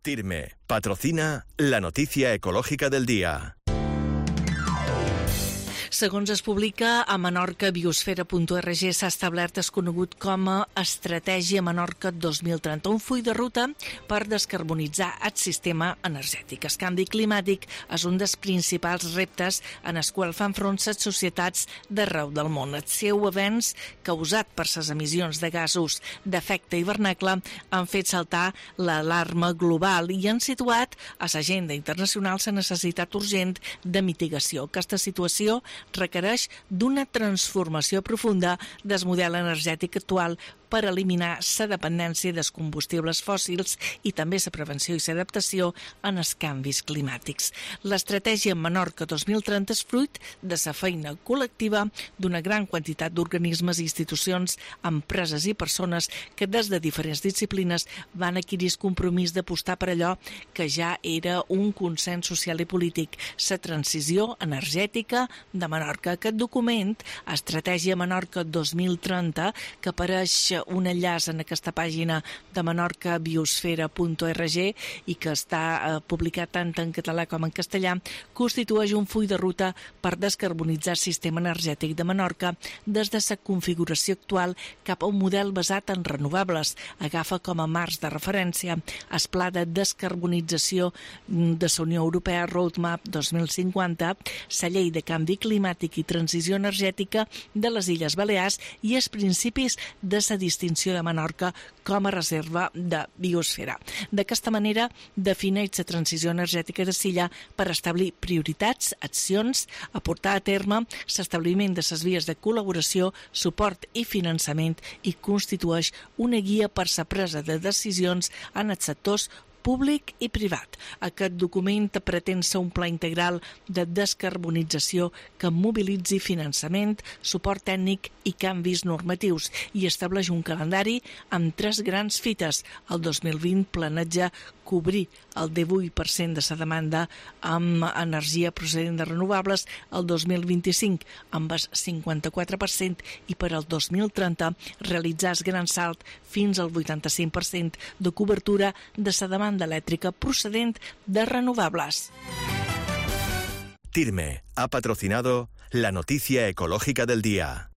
TIRME patrocina la noticia ecológica del día. Segons es publica a Menorca, biosfera.org s'ha establert el conegut com a Estratègia Menorca 2030, un full de ruta per descarbonitzar el sistema energètic. El canvi climàtic és un dels principals reptes en els quals fan front les societats d'arreu del món. El seu avenç, causat per les emissions de gasos d'efecte hivernacle, han fet saltar l'alarma global i han situat a l'agenda internacional la necessitat urgent de mitigació. Aquesta situació requereix d'una transformació profunda del model energètic actual per eliminar la dependència dels combustibles fòssils i també la prevenció i l'adaptació en els canvis climàtics. L'estratègia Menorca 2030 és fruit de la feina col·lectiva d'una gran quantitat d'organismes, institucions, empreses i persones que des de diferents disciplines van adquirir el compromís d'apostar per allò que ja era un consens social i polític, la transició energètica de Menorca. Aquest document, Estratègia Menorca 2030, que apareix un enllaç en aquesta pàgina de Menorca, biosfera.org, i que està publicat tant en català com en castellà, constitueix un full de ruta per descarbonitzar el sistema energètic de Menorca des de la configuració actual cap a un model basat en renovables. Agafa com a marcs de referència el Pla de Descarbonització de la Unió Europea Roadmap 2050, la Llei de Canvi Climàtic i Transició Energètica de les Illes Balears i els principis de la distinció de Menorca com a reserva de biosfera. D'aquesta manera, defineix la transició energètica de l'illa per establir prioritats, accions, aportar a terme l'establiment de les vies de col·laboració, suport i finançament i constitueix una guia per la presa de decisions en els sectors públic i privat. Aquest document pretén ser un pla integral de descarbonització que mobilitzi finançament, suport tècnic i canvis normatius i estableix un calendari amb 3 grans fites. El 2020 planeja cobrir el 18% de la demanda amb energia procedent de renovables, el 2025 amb el 54% i per al 2030 realitzar el gran salt fins al 85% de cobertura de la demanda elèctrica procedent de renovables. TIRME ha patrocinado la noticia ecológica del día.